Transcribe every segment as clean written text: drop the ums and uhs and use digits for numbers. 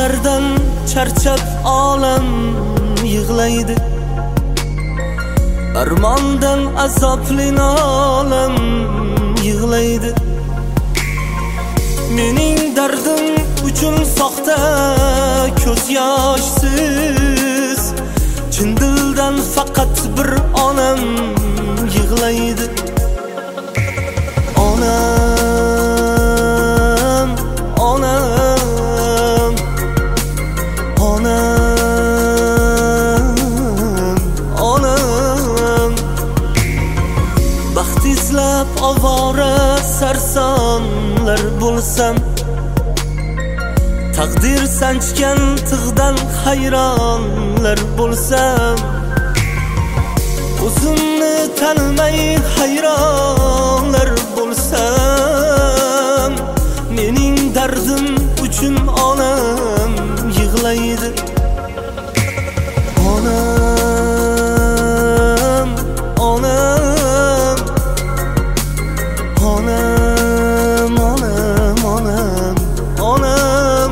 Sevgilardan charchab olam yig'laydi. Armondan azobli olam yig'laydi. Mening dardim uchun soxta ko'z yoshsiz, chin dildan faqat bir onam yig'laydi. Onam, onam, onam, onam. Baxt izlab ovora sarsonlar bo'lsam, taqdir sanchgan tig'dan hayronlar bo'lsam, o'zimni tanimay hayronlar bo'lsam, mening dardim uchun onam yig'laydi. Onam, onam, onam, onam, onam, onam.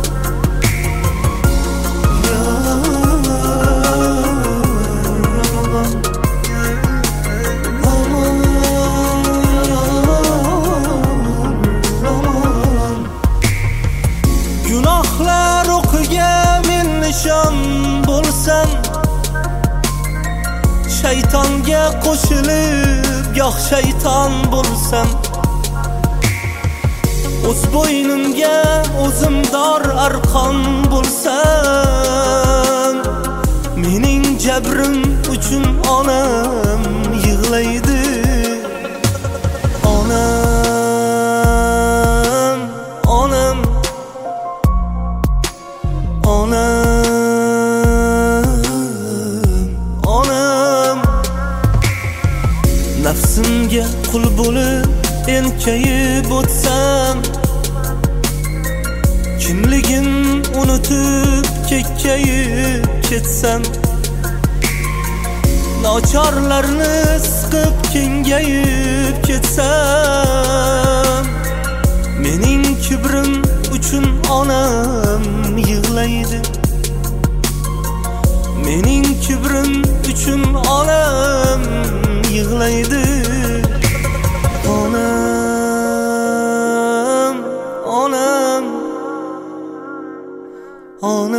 Gunohlar o'qiga men nishon bo'lsam, shaytonga qo'shilib goh shayton bo'lsam, o'z bo'ynimga o'zim dor arqon bo'lsam, mening jabrim uchun onam yig'laydi. Onam, onam, onam, onam. Nafsimga qul bo'lib enkayib o'tsam, kimligim unutib kekkayib ketsam, nochorlarni siqib kengayib ketsam, mening kibrim uchun onam yig'laydi. Mening kibrim uchun onam yig'laydi. Onam, onam, onam.